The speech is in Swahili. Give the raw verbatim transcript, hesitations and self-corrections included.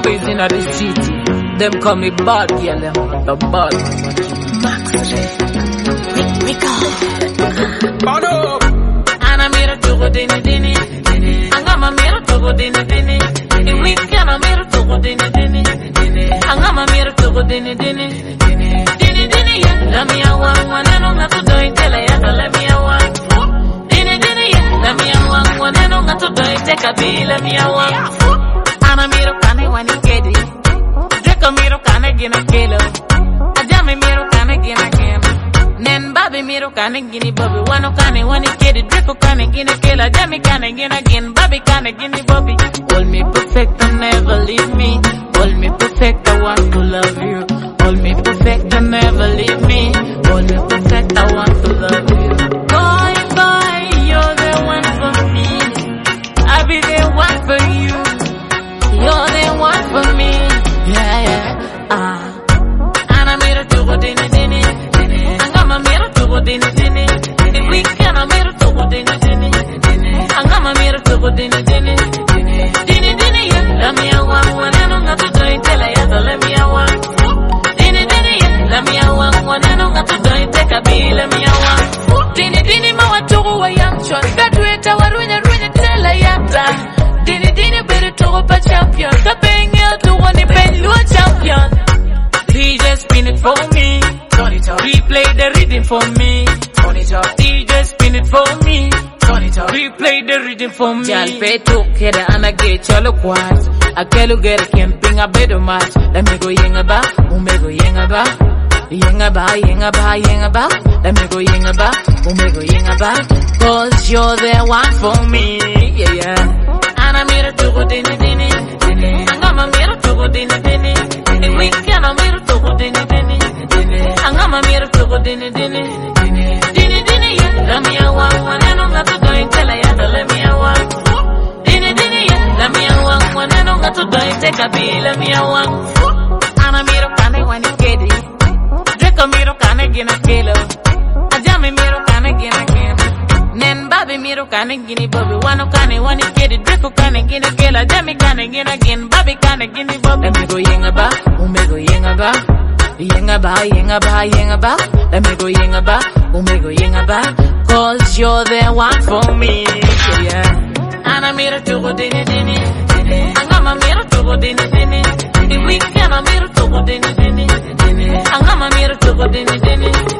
Bombay in the city. Them call me bad, yeah, them the bad. Max Rico. Bad up. Ana mira tugo dini dini. Angama mira tugo dini dini. In weekend I mira tugo dini dini. Angama mira tugo dini dini. Dini dini ya. Let me a one one and on to do it till I have to let me a one. Dini dini ya. Let me a one one and on to do it take a bill let me a one. Ana mira kane wani kedi. Dreko mira kane gina kilo. Ajame mira kane gina kilo. Nen babi miro kane gini bobi. Wano kane wani kedi. Dreko kane gina kilo. Ajame kane gina gin. Babi kane gini bobi. Hold me perfect and never leave me. Hold me perfect, I want to love you. Hold me perfect and never leave me. Hold me perfect, I want to love you. Boy, boy, you're the one for me. I'll be the one for you. You're the one for me. Yeah, yeah, ah. Ana mira tugo dini dini. Angama mira tugo dini dini. In weekend I mira tugo dini dini. Angama mira tugo dini dini. Dini dini yeah. Let me a one one and I'm not to do it till I have to let me a one. Dini dini yeah. Let me a one one and I'm not to do it take a bill let me a one. Dini dini ma watugo wa yamchon. Graduate wa runya runya tell I yata. Dini dini better to a champion. The bang out to one pen lu champion. D J spin it for me. Replay the rhythm for me. D J spin it for me. Replay the rhythm for me. Jal peto keda anage chalo kwat. Akelu gere camping a bedo match. Let me go yenga ba, ume go yenga ba. Yenga ba, yenga ba, yenga ba. Let me go yenga ba, ume go yenga ba. Cause you're the one for me. Yeah, yeah. Ana mira tugo dini dini. Angama mira tugo dini dini. In weekend I mira tugo dini dini. Angama mira tugo dini dini. Dini dini yeah. Let me a one one and I'm not to do it till I have to let me a one. Dini dini yeah. Let me a one one and I'm not to do it take a bill let me a one. Ana mira kane wani kedi. Dreko mira kane gina kilo. Ajame mira kane gina kilo. Nen babi miro kane gini bobi. Wano kane wani kedi. Dreko kane gina kilo. Ajame kane gina gin. Babi kane gini bobi. Let me go yenga ba, ume go yenga ba. Yenga ba, yenga ba, yenga ba. Let me go yenga ba, ume go yenga ba. Cause you're the one for me. Yeah, yeah. Ana mira tugo dini dini. Angama mira tugo dini dini. In weekend I mira tugo dini dini. Angama mira tugo dini dini.